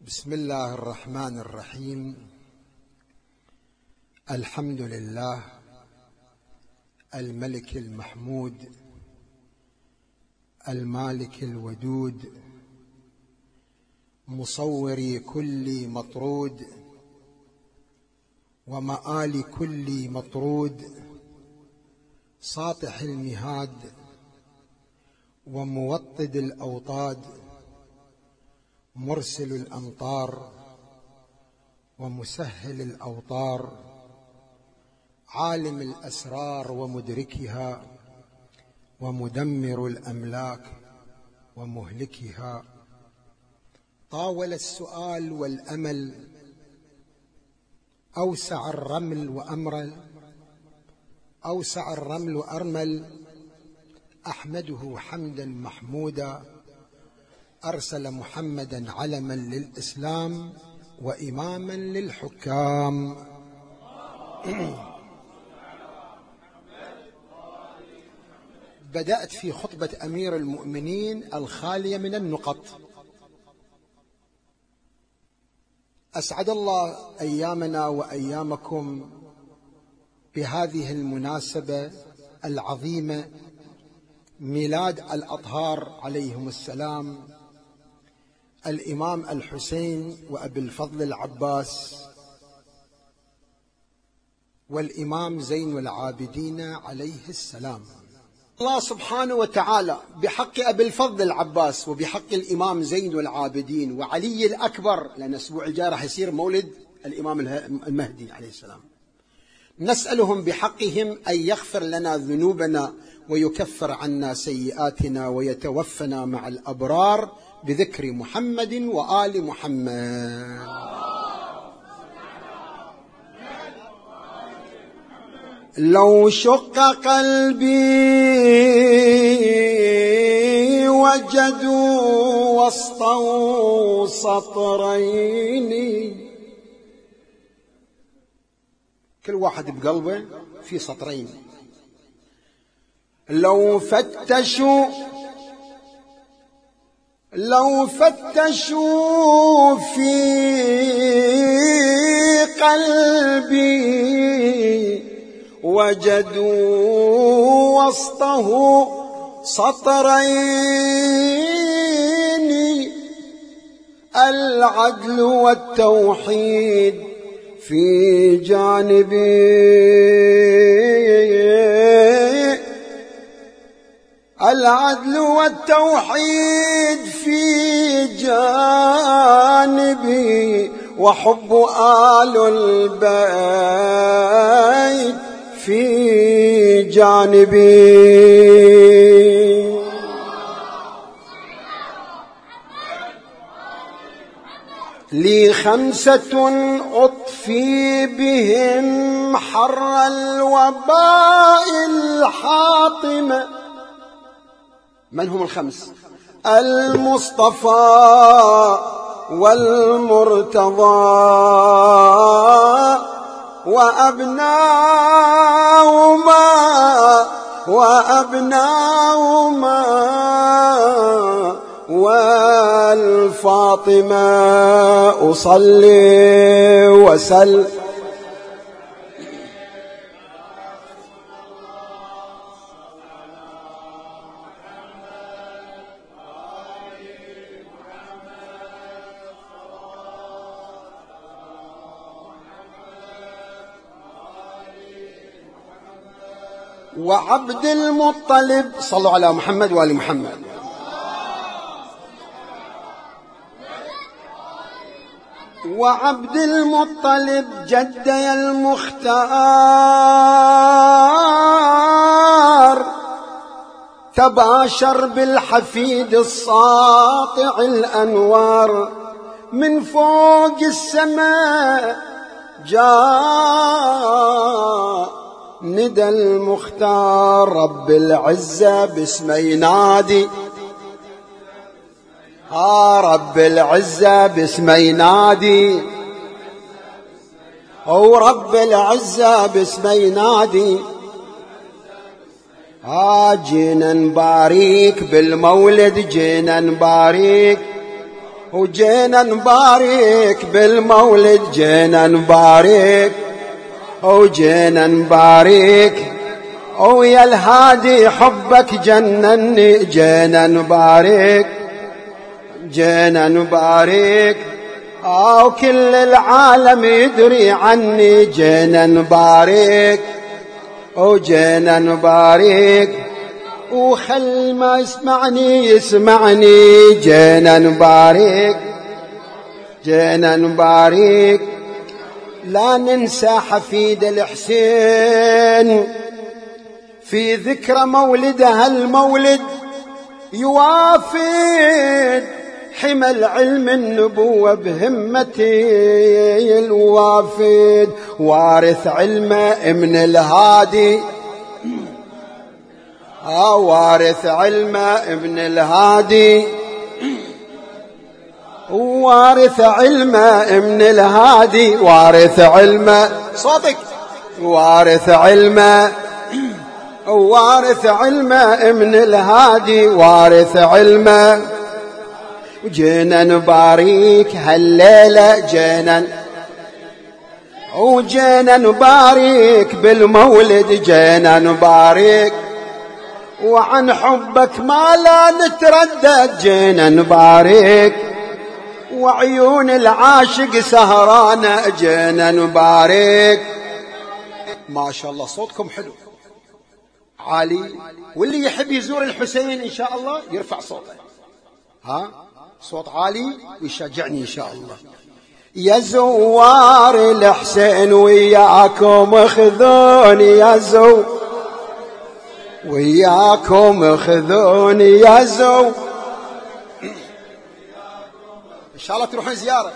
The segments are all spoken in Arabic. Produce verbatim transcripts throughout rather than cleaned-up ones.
بسم الله الرحمن الرحيم. الحمد لله الملك المحمود المالك الودود مصور كل مطرود ومآل كل مطرود ساطح المهاد وموطد الأوطاد مرسل الأمطار ومسهل الأوطار عالم الأسرار ومدركها ومدمر الأملاك ومهلكها. طاول السؤال والأمل أوسع الرمل وأمرل أوسع الرمل أرمل أحمده حمدا محمودا أرسل محمدا علما للإسلام وإماما للحكام. بدأت في خطبة أمير المؤمنين الخالية من النقط. أسعد الله أيامنا وأيامكم بهذه المناسبة العظيمة، ميلاد الأطهار عليهم السلام، الإمام الحسين وأبي الفضل العباس والإمام زين العابدين عليه السلام. الله سبحانه وتعالى بحق أبي الفضل العباس وبحق الإمام زين العابدين وعلي الأكبر، لأن الأسبوع الجاي راح يصير مولد الإمام المهدي عليه السلام، نسألهم بحقهم أن يغفر لنا ذنوبنا ويكفر عنا سيئاتنا ويتوفنا مع الأبرار بذكر محمد وآل محمد. لو شق قلبي وجدوا وسطه سطرين، كل واحد بقلبه في سطرين. لو فتشوا لو فتشوا في قلبي وجدوا وسطه سطرين، العدل والتوحيد في جانبي، العدل والتوحيد في جانبي، وحب آل البيت في جانبي. لي خمسة أطفي بهم حر الوباء الحاطمة. من هم الخمس؟ المصطفى والمرتضى وأبناهما وأبناهما والفاطمة أصلي وسلم. وعبد المطلب، صلوا على محمد وآل محمد. وعبد المطلب جدي المختار تباشر بالحفيد الساطع الأنوار، من فوق السماء جاء ندى المختار، رب العزة باسمه ينادي، ها رب العزة باسمه ينادي، أو رب العزة باسمه ينادي. ها جينا نباريك بالمولد، جينا نباريك وجينا نبارك بالمولد، جينا نبارك وجينا نبارك ويا الهادي حبك جنني، جينا نبارك جينا نبارك أو كل العالم يدري عني، جينا نبارك وجينا نبارك وخل ما يسمعني يسمعني، جينا نبارك جينا نبارك. لا ننسى حفيد الحسين في ذكرى مولده، المولد يوافد حمل علم النبوة بهمتي الوافد، وارث علمه من الهادي، آه وارث علمه ابن الهادي، وارث علمه ابن الهادي، وارث علمه صوتك، وارث علمه وارث علمه ابن الهادي، وارث علمه. وجينا نبارك هالليلة، جينا وجينا نبارك بالمولد، جينا نبارك وعن حبك ما لا نتردد، جينا نبارك وعيون العاشق سهرانة، جينا نبارك. ما شاء الله صوتكم حلو عالي، واللي يحب يزور الحسين إن شاء الله يرفع صوته، ها صوت عالي ويشجعني إن شاء الله. يا زوار الحسين وياكم خذوني، يا زو وياكم خذوني يا زو، إن شاء الله تروحون زيارة.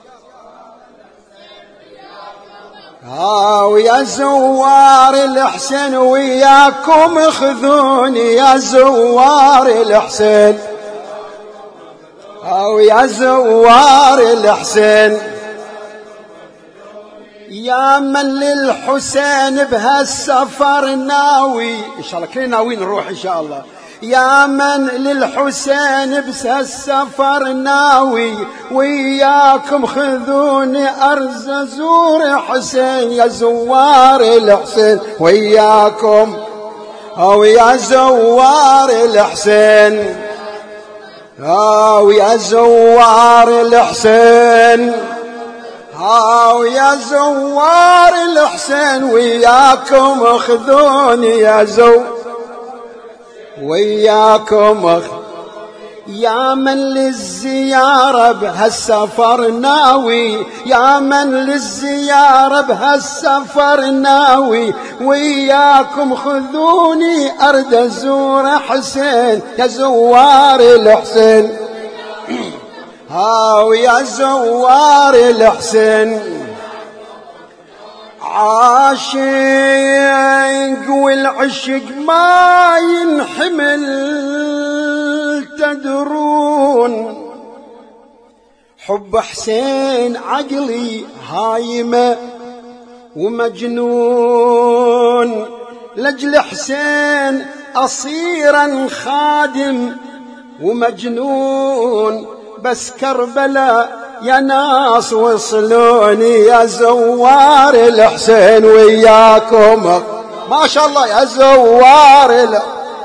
ها ويا زوار الحسين وياكم خذوني، يا زوار الحسين، ها ويا زوار الحسين. يا من للحسين بهالسفر ناوي، إن شاء الله كلنا ناويين نروح إن شاء الله. يا من للحسين بهالسفر ناوي، وياكم خذوني أرز أزور حسين، يا زوار الحسين وياكم، أو يا زوار الحسين، أو يا زوار الحسين، هاو يا زوار الحسين وياكم خذوني، يا زو وياكم. يا من للزيارة بهالسفر ناوي، يا من للزيارة بهالسفر ناوي، وياكم خذوني أرد أزور حسين، يا زوار الحسين، هاو يا زوار الحسين. عاشق والعشق ما ينحمل تدرون، حب حسين عقلي هايمة ومجنون، لجل حسين أصيرا خادم ومجنون، بس كربلاء يا ناس وصلوني، يا زوار الحسين وياكم. ما شاء الله يا زوار ال...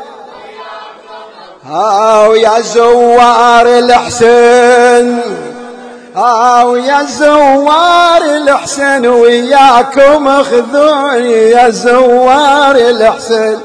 هاو يا زوار الحسين، هاو يا زوار الحسين وياكم خذوني، يا زوار الحسين.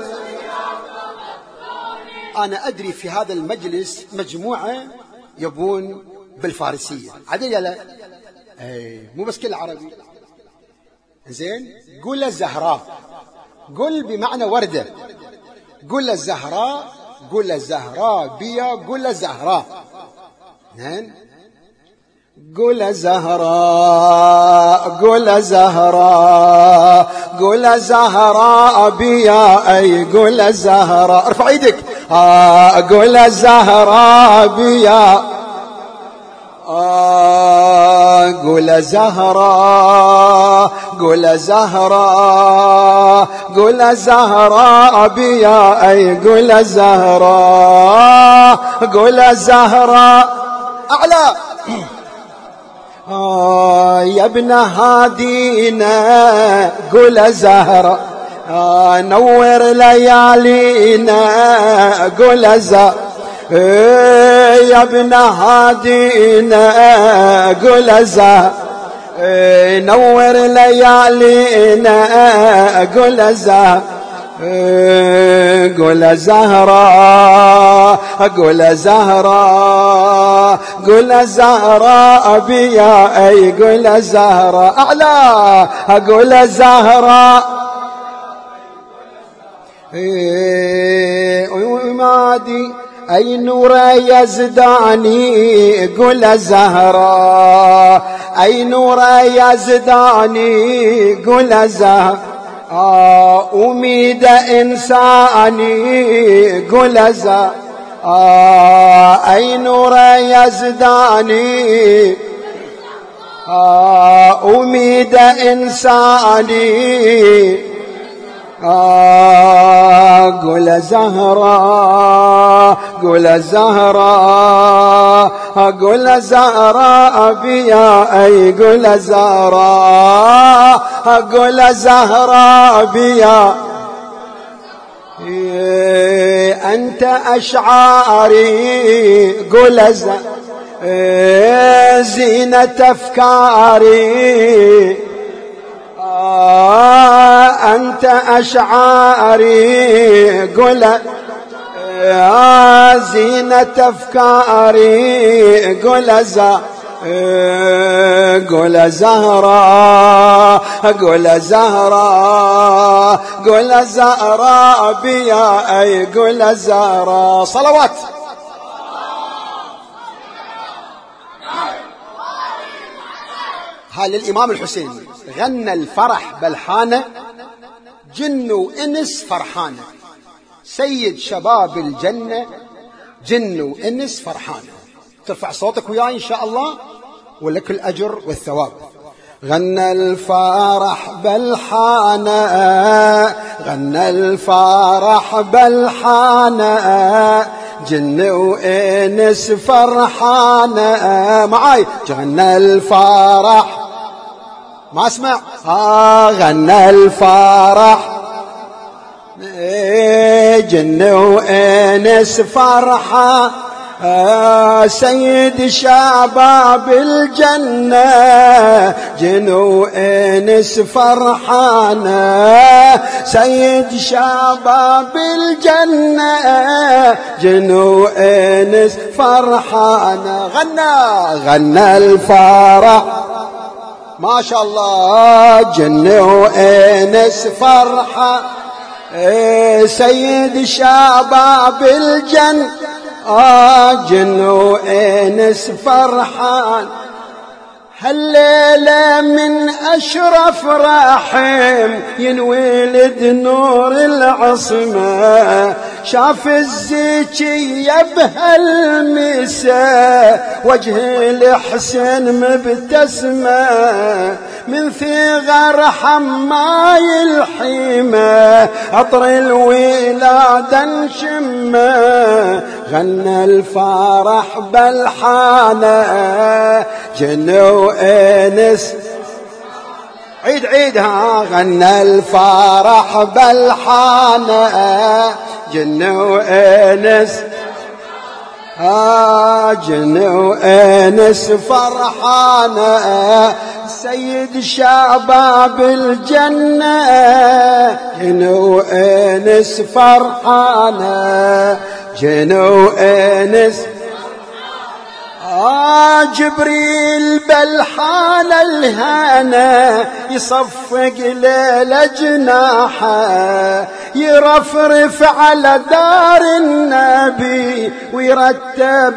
أنا أدري في هذا المجلس مجموعة يبون بالفارسية عدل لا اي مو بس كل عربي، زين قول الزهراء، قل بمعنى وردة، قل الزهراء، قل الزهراء بيا، قل الزهراء، زين قل زهراء، قل زهراء، قل زهراء بيا، اي قل زهراء، ارفع ايدك، آه قل زهراء بيا، آه قل زهراء، قل زهراء، قل زهراء بيا، اي قل زهراء، قل زهراء. أعلى. آه يا ابن هادينا قول زهرة، آه نور ليالينا قول زهرة، يا ابن هادينا قول زهرة، نور ليالينا قول زهرة، قول زهرة قول زهرة قول زهرة بيا أي قول زهرة أعلى قول زهرة ومادي أي نور يزداني قول زهرة، أي نور يزداني قول زهرة، آه أميد إنساني قول زهرة، آه أي نور يزداني، آه أميد إنساني، آه قول زهرة قول زهرة قول زهرة بيا أي قول زهرة قول زهرة بيا أنت أشعاري قول زهرة زينة أفكاري، أنت أشعاري قول يا زينة أفكاري قول زهرة، قول زهرة قول زهرة قول زهرة بيا أي قول زهرة. صلوات. هذا الإمام الحسين غنى الفرح بالحانة، جن وإنس فرحانة، سيد شباب الجنة جن وإنس فرحانة. ترفع صوتك وياي إن شاء الله ولك الأجر والثواب. غنى الفرح بالحانة، غنى الفرح بالحانة، جن وإنس فرحانة معاي. غنى الفرح ما اسمع، آه غنى الفرح جن وإنس فرحة، آه سيد شباب الجنة جن وإنس فرحانة، سيد شباب الجنة جن وإنس فرحانة. غنى غنى الفرح ما شاء الله، جن وإنس فرحة، سيد شباب الجنة جن وإنس فرحان. هالليلة من أشرف رحم ينولد نور العصمة، شاف الزكية بهالمساء وجه الحسين مبتسمة، من ثغر حماي الحيمة عطر الولادة نشمه. غنى الفرح بالحانة جن وإنس، عيد عيدها. غنى الفرح بالحانة جن وإنس، آه جن وإنس فرحانة، سيد شباب الجنة جن وإنس فرحانة، جن وإنس. آه جبريل بالحالة الهنا يصفق ليلة جناحه، يرفرف على دار النبي ويرتب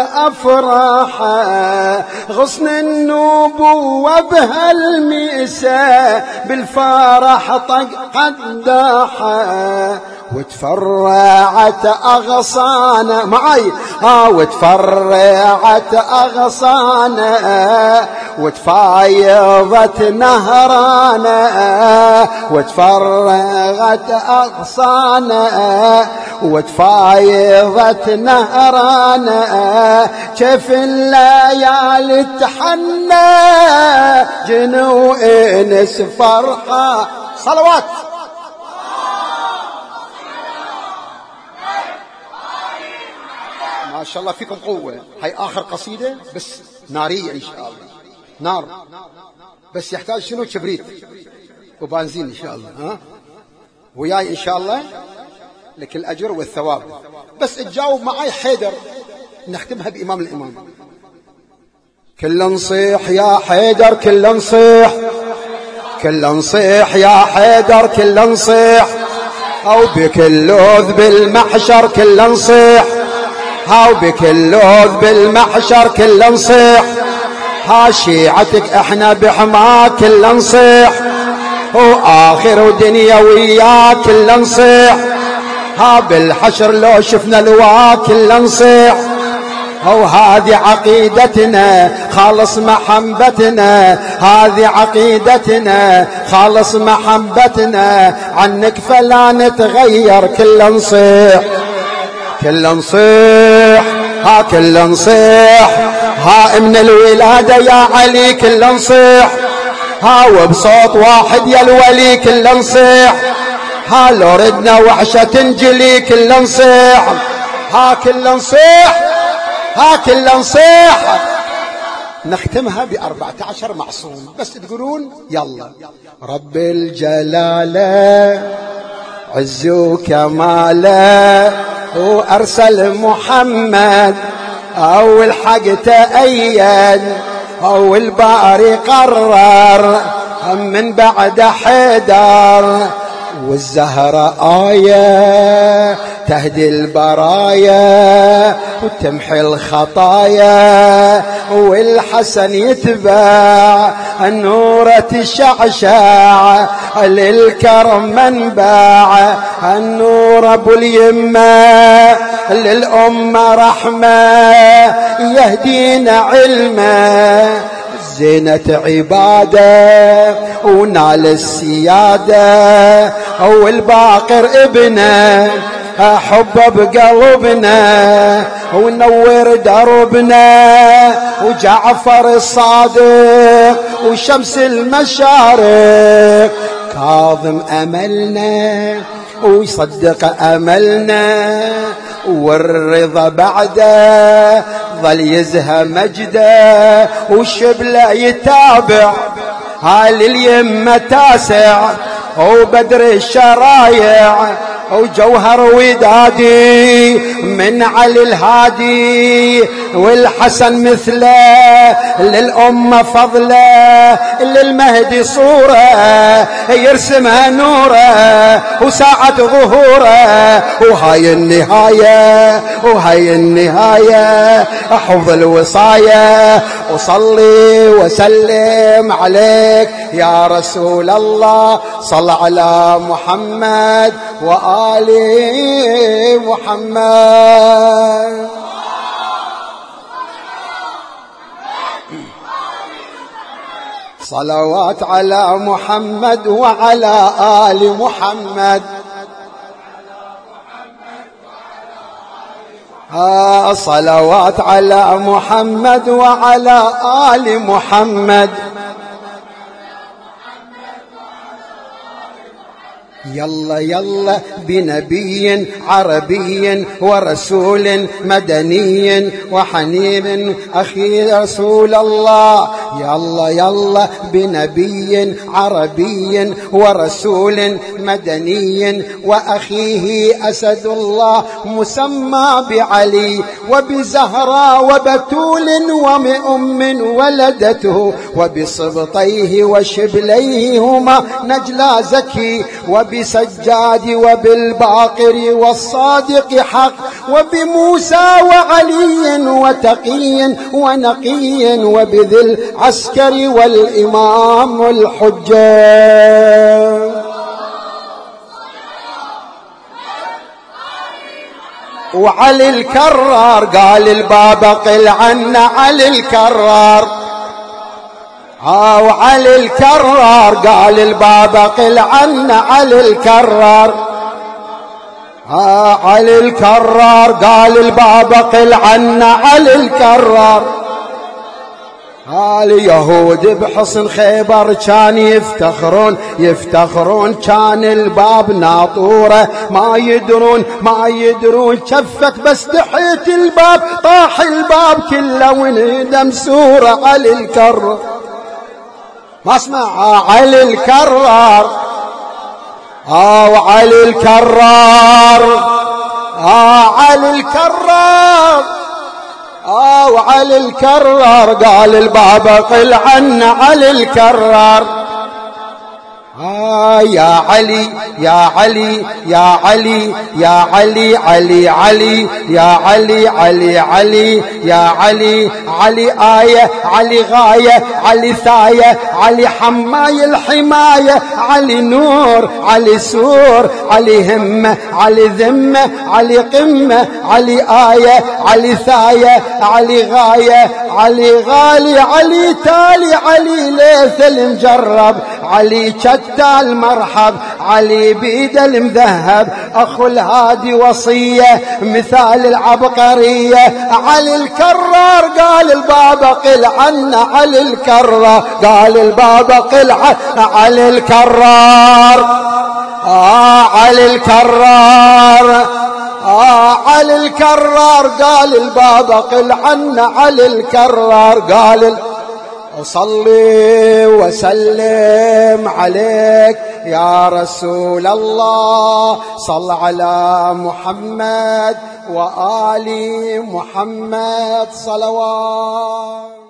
بأفراحه، غصن النبوة بهالمئسة بالفرح طق قداحه، وتفرعت أغصانه معي ها وتفرعت أغصانه وتفايضت نهرانه وتفرعت أغصانه وتفايضت نهرانه كيف الليالي تحنى جنو انس فرحة. صلوات. ما شاء الله فيكم قوة. هاي آخر قصيدة بس نارية إن شاء الله، نار بس يحتاج شنو؟ كبريت وبنزين إن شاء الله. ها وياي إن شاء الله لك الأجر والثواب. بس تجاوب معي حيدر نختمها بإمام الإمام. كل نصيح يا حيدر كل نصيح كل نصيح يا حيدر كل نصيح أو بكل لوذ بالمحشر كل نصيح هاو بكل لوذ بالمحشر كل نصيح ها شيعتك احنا بحماك كل نصيح وآخر ودنيا وياك كل نصيح ها بالحشر لو شفنا لواك كل نصيح هو هذه عقيدتنا خالص محبتنا هذه عقيدتنا خالص محبتنا عنك فلا نتغير كل نصيح كل نصيح ها كل نصيح ها من الولادة يا علي كل نصيح ها وبصوت واحد يا الولي كل نصيح ها لو ردنا وحشة تنجلي كل نصيح ها كل نصيح ها كل نصيح. نختمها بأربعة عشر معصوم بس تقولون يلا. رب الجلالة عز وكماله وأرسل محمد أول حق تأيد أول باري قرر من بعد حيدر والزهرة آية تهدي البرايا وتمحي الخطايا والحسن يتبع النورة تشعشع للكرم منبع النور ابو اليمة للأمة رحمة يهدينا علمه زينة عبادة ونال السيادة أو الباقر ابنه حب بقلبنا ونور دربنا وجعفر الصادق وشمس المشارق كاظم أملنا ويصدق أملنا والرضا بعده ظل يزهى مجده وشبله يتابع هال اليمة تاسع وبدر الشرايع وجوهر ودادي من علي الهادي والحسن مثله للأمة فضله للمهدي صورة يرسمها نوره وساعة ظهوره وهاي النهاية وهاي النهاية حفظ الوصاية وصلي وسلم عليك يا رسول الله صل على محمد وآل محمد. صلوات على محمد وعلى آل محمد. آه صلوات على محمد وعلى آل محمد. يلا يلا بنبي عربي ورسول مدني وحنين أخي رسول الله. يلا يلا بنبي عربي ورسول مدني وأخيه أسد الله مسمى بعلي وبزهراء وبتول ومأم ولدته وبصبطيه وشبليه هما نجلا زكي وبسجاد وبالباقر والصادق حق وبموسى وعلي وتقي ونقي وبذي العسكر والإمام الحجة. وعلي الكرار قال الباب قل عنا علي الكرار. ها وعلي الكرار قال الباب قل عنا علي الكرار. ها علي الكرار قال الباب قل عنا علي الكرار. اليهود بحصن خيبر كان يفتخرون يفتخرون كان الباب ناطوره ما يدرون ما يدرون شفت بس تحت الباب طاح الباب كله وندم سورة علي الكرار. ما اسمع علي الكرار. اه وعلي الكرار. اه علي الكرار. آه وعلي الكرار قال الباب قل عنا علي الكرار. آه يا علي يا علي يا علي يا علي علي علي يا علي علي علي يا علي علي آية علي غاية علي ثاية علي حماية الحماية علي نور علي سور علي همة علي ذمة علي قمة علي آية علي ثاية علي غاية علي غالي علي تالي علي ليث المجرب علي شتى المرحب علي بيد المذهب أخو الهادي وصية مثال العبقرية علي الكرار قال الباب قل عنا علي الكرار قال الباب قل عنا علي الكرار. آه علي الكرار. آه علي الكرار قال الباب قل عنا علي الكرار. قال أصلي وسلم عليك يا رسول الله صل على محمد وآل محمد صلوات.